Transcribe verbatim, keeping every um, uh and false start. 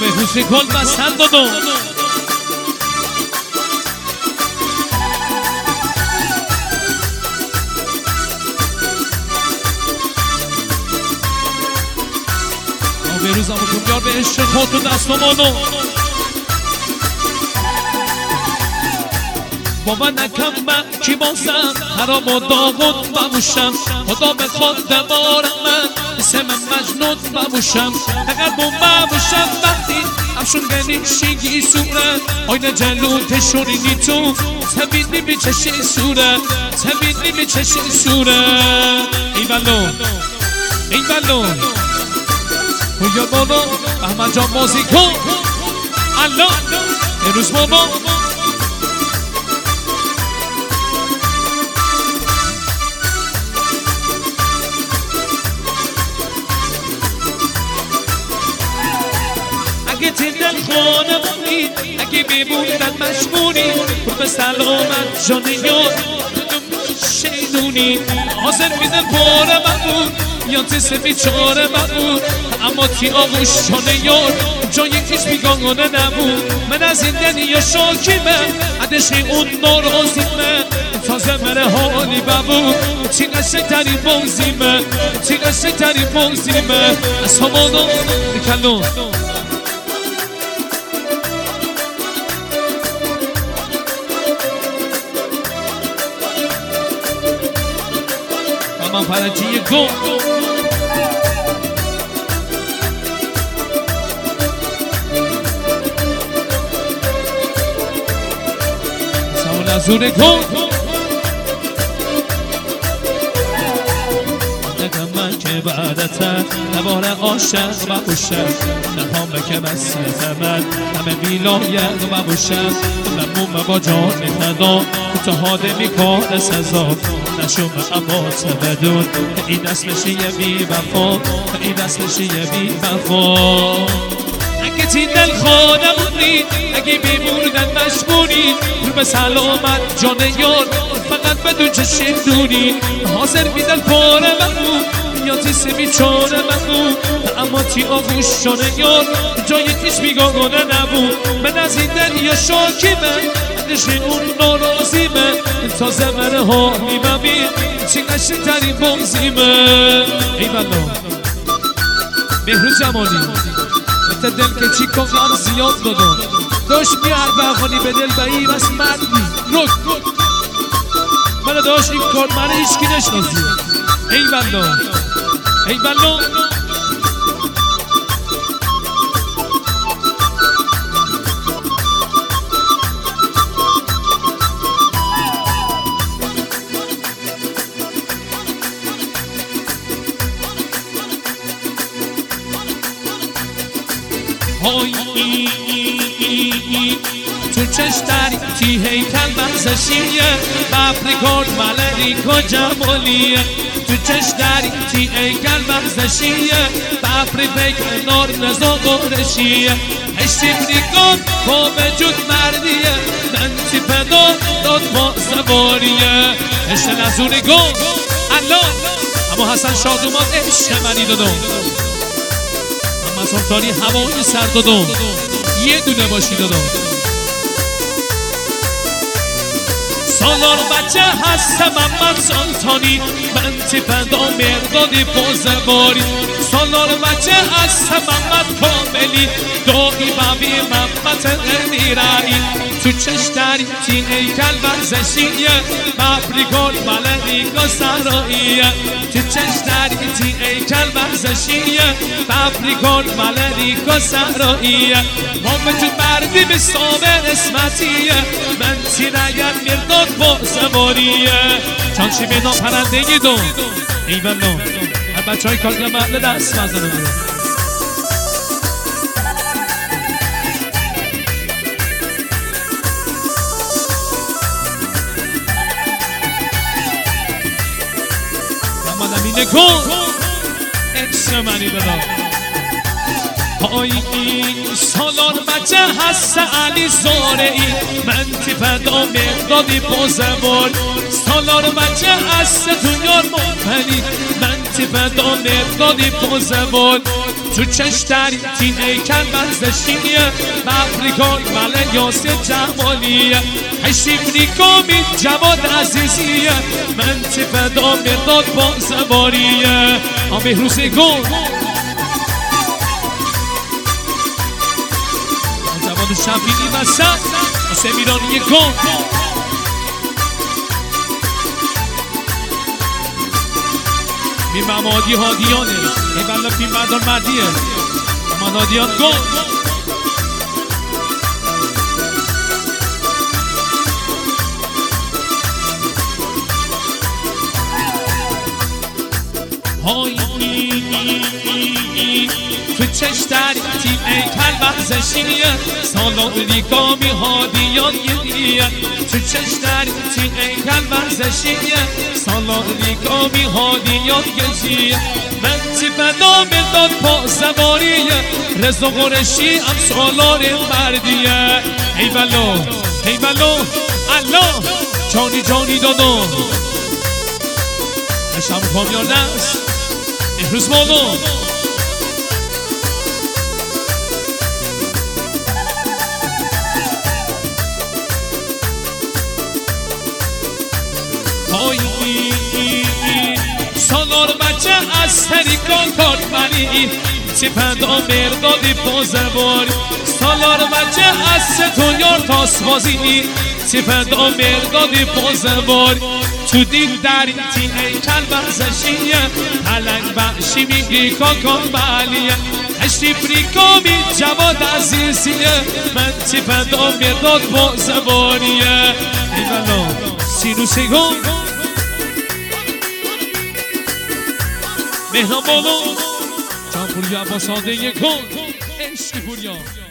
به حوزی کل بستن دادم به روزم و کن بیار به عشق خود تو دستمانو بابا نکم من کی بازم حرام و داغون ببوشم خدا بخواد دمارم من مثل من مجنون ببوشم اگر بوم ببوشم وقتی افشون گنیشیگی صورت آینه جلو تشورینی تو تبیدی بی چشی صورت تبیدی بی چشی صورت ای بلو ای بلو یا بابا احمد جان موزیکو الله امروز بابا اگه تندن خانه بودی اگه ببودن مشمونی برو به سلامت جان یاد شیدونی حاضر میدن پاره بود یا تسه بیچاره بود اما تی آغوش شانه یار جا یکیش بیگانه نبود من از این دنیا شاکیمه عدشی اون نارازیمه تازه مره حالی ببود تی قشنگ تری بازیمه تی قشنگ تری بازیمه از همانا نکلون من فرجی گو ساول ازور گو نگم من که بعدتن نباره عاشق و بوشم نخوام بکه مسیحت من همه بیلایق و بوشم ممنون با جان خدا تو حاده میکنه سزا نشوم امات بدون این اصلش یه بی وفا این اصلش یه بی وفا اگه تی دل خانه بودی اگه بیموردن مشمونی رو به سلامت جان یار فقط بدون چشم دونی حاضر میدن پاره مخون یا تی سمی چاره مخون اما تی آغوش جان یار جای کش بیگانه نبود من از این دنیا شاکیمه نشین اون نارازیمه تازه من ها میبمید چی قشنگ ترین بازیمه ای بلا مهروز جمالی مثل دل که چی کن غم زیاد دادم داشت بیار بخانی به دل بایی بس مردی رک من داشت این کار من هیچکی نشنازی ای بلا ای بلا تو چش داری تی هیکل مغزشیه بفریکارد ملریکا جمالیه تو چش داری تی هیکل مغزشیه بفری فکر نار نزا قرشیه هشتیم ریکان با وجود مردیه من تی پدا داد با زباریه هشتن از اون گم الله اما حسن شادومان عشق منی دادم اما سلطانی هوای سر دادم یه دونه باشی دادم سالار بچه هستم محمد سلطانی من تی پدا مردادی بازباری سالار بچه هستم محمد کاملی دایی بابی محمد غنیرایی تو چش داری تی هیکل ورزشیه بفریکال ملریکا سراییه تو چش داری تی هیکل ورزشیه بفریکال ملریکا سراییه ما وجود مردی به سامر اسمتیه من تی رگن مرداد با سواریه چون چی بینا پرندگی دون ای بلو هر بچه های کارگل محله دست مزنه بود محمد امین کن عشق منی بلا آی این سالار بچه هست علی زارعی من تی فدا مقدادی بازبار سالار بچه هست دنیار مفنی من تی فدا مردادی پوزبون تو چشتری تین ایکن بزدشینیه مفریکای مله یاسی جمالیه هشیفری کامی جواد عزیزیه من تی فدا مرداد پوزباریه آمه روزی گل جواد شفیقی وسط حسین میرانی گل بیم مادی هادیانه ای بلا بیم مردان مردیه اما هادیان گل های تو چشتر تیم ایکل بخزشینیه سالان ریکامی هادیان یدیه تو چشتر تیم ایکل بخزشینیه سالان ریکامی هادیان گزیه من تی فدا مرداد پا سواریه رزا قرشی هم سالار مردیه ای بلا ای بلا الله جانی جانی دادا اشم کامیار نست امروز مالو سالار بچه از تریکان کارمنی تی فدا مردادی پوزباری سالار بچه از تو یار تاسبازی تی فدا مردادی پوزباری تو دیل در تی ایکل بزشیه پلنگ بخشی میگی کاکان بلیه اشتیفری کامی جواد عزیزیه من تی فدا مرداد پوزباریه ای بلا سینوسی گم مهران بالو جان پوریا با ساده کن عشقی پوریا